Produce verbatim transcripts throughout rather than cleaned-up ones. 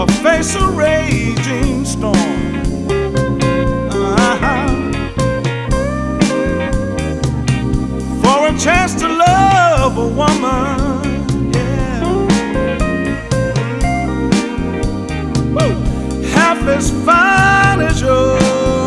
or face a raging storm. Uh-huh. For a chance to love a woman, yeah. Woo. Half as fine as yours.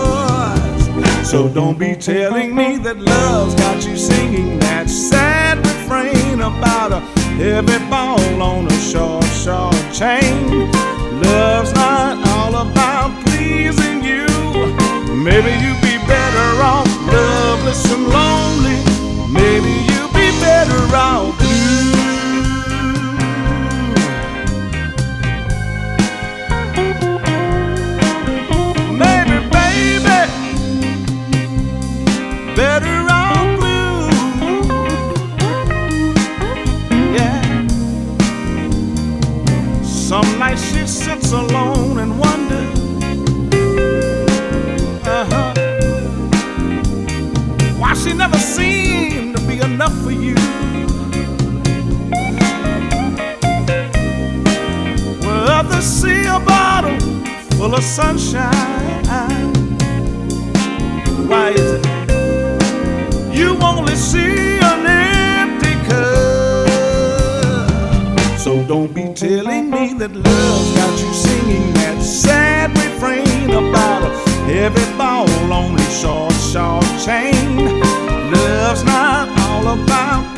So don't be telling me that love's got you singing that sad refrain about a heavy ball on a short, short chain. Love's not all about pleasing you. Maybe you'd be better off loveless and lonely. Maybe you'd be better off blue. Maybe, baby, better off blue. Yeah. Some nights she sits alone and wonders. Uh-huh. Why she never seemed to be enough for you. Well, others see a bottle full of sunshine. Why is it you only see an empty cup? So don't be telling me that love's got you singing that sad refrain about a heavy ball on a short, short chain. Love's not all about